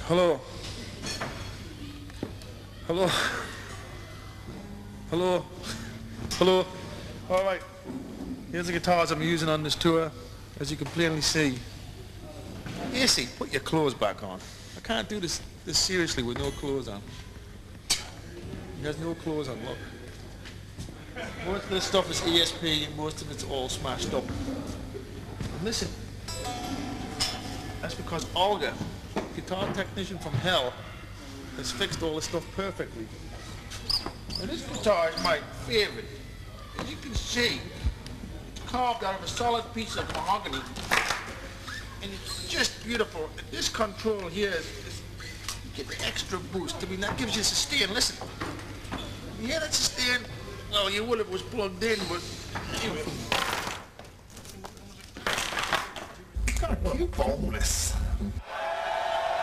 Hello. Hello. Hello. Hello. All right. Here's the guitars I'm using on this tour, as you can plainly see. AC, put your clothes back on. I can't do this seriously with no clothes on. He has no clothes on, look. Most of this stuff is ESP, and most of it's all smashed up. And listen, that's because Olga, guitar technician from hell, has fixed all this stuff perfectly. And this guitar is my favorite. As you can see, it's carved out of a solid piece of mahogany. And it's just beautiful. And this control here is you get the extra boost. I mean, that gives you sustain. Listen. You hear that sustain? Well, you would if it was plugged in, but anyway. God, you boneless.